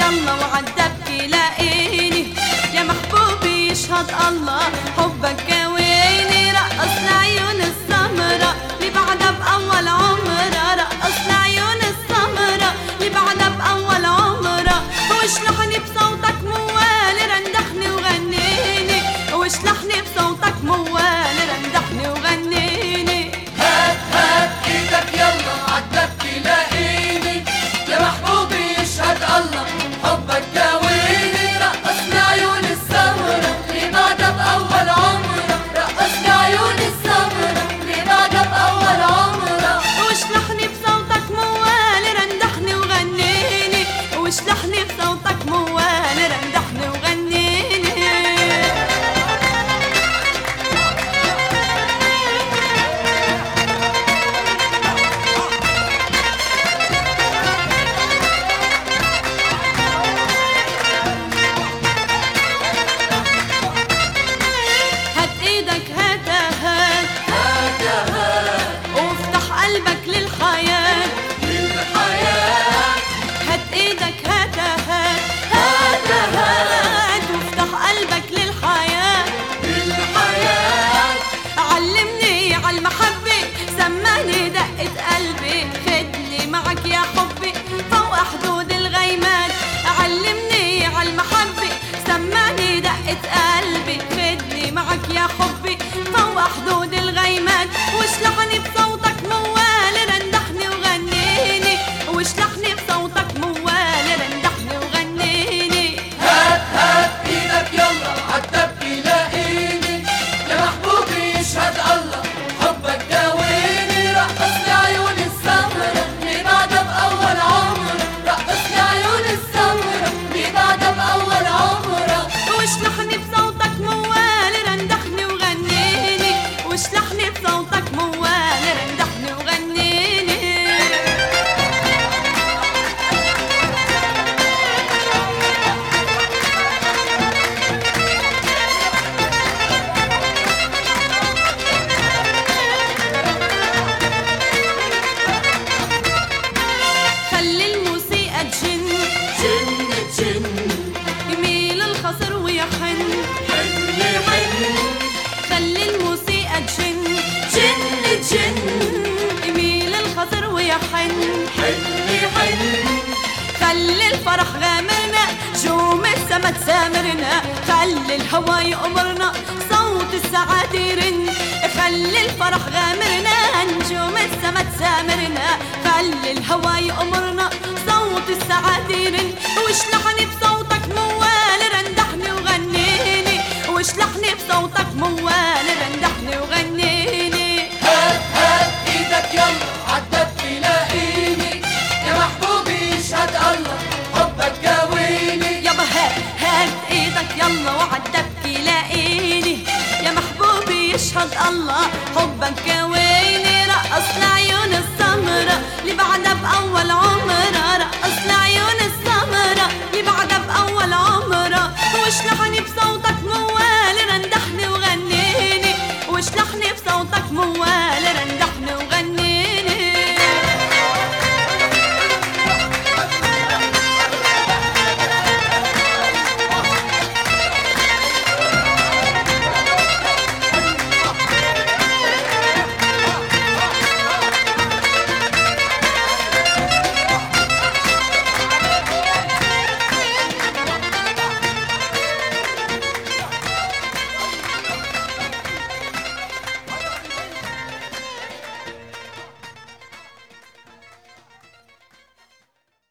يلا وعالدبكة لاقيني، يا محبوبي يشهد الله حبك كويني. رقصنا عيون السمرة اللي بعدها بأول عمرة، رقصنا عيون السمرة اللي بعدها بأول عمرة. واشلحني بصوتك موال رندحني وغنيني، واشلحني بصوتك موال رندحني وغنيني. هات هات ايدك يلا عالدبكة لاقيني، يا محبوبي يشهد الله حبك كويني. رقصنا عيون السمرة اللي بعدها بأول عمرة، رقصنا عيون السمرة اللي بعدها بأول عمرة. واشلحني بصوتك موال رندحني وغنيني، واشلحني بصوتك موال رندحني وغنيني. هات ايدك هاتا هات هاتا هات وافتح قلبك للحياة، للحياة. هات ايدك هاتا هات هاتا هات وافتح قلبك للحياة. للحياة. علمني عالمحبة سمعني دقة قلبي، خدني معك يا حبي فوق حدود الغيمات. علمني عالمحبة سمعني دقة قلبي، خدني معك يا حبي فوق حدود الغيمات. واشلحني بصوتك موال رندحني وغنيني، واشلحني بصوتك موال رندحني وغنيني. هات هات ايدك يلا عالدبكة لاقيني، يا محبوبي يشهد الله حبك داويني. رقصني عيون السمرة اللي بعدها بأول عمرة، رقصني عيون السمرة اللي بعدها بأول عمرة. واشلحني بصوتك موال رندحني وغنيني، واشلحني بصوتك موال رندحني وغنيني. خلي الموسيقى تجن جن جن يميل الخصر ويحن، حن حن خلي الموسيقى تجن جن جن يميل الخصر ويحن. حن حن خلي الفرح غامرنا جوم السما تسامرنا، خلي الهوا يأمرنا صوت السعادة يرن. خلي الفرح غامرنا نجوم السما تسامرنا، خلي الهوا يأمرنا صوت السعادة يرن. واشلحني بصوتك موال رندحني وغنيني، واشلحني بصوتك موال رندحني وغنيني. هات هات ايدك يلا عالدبكة لاقيني، يا محبوبي يشهد الله حبك داويني. يابا هات ايدك يلا وعالدبكة لاقيني، يا محبوبي يشهد الله حبك كويني.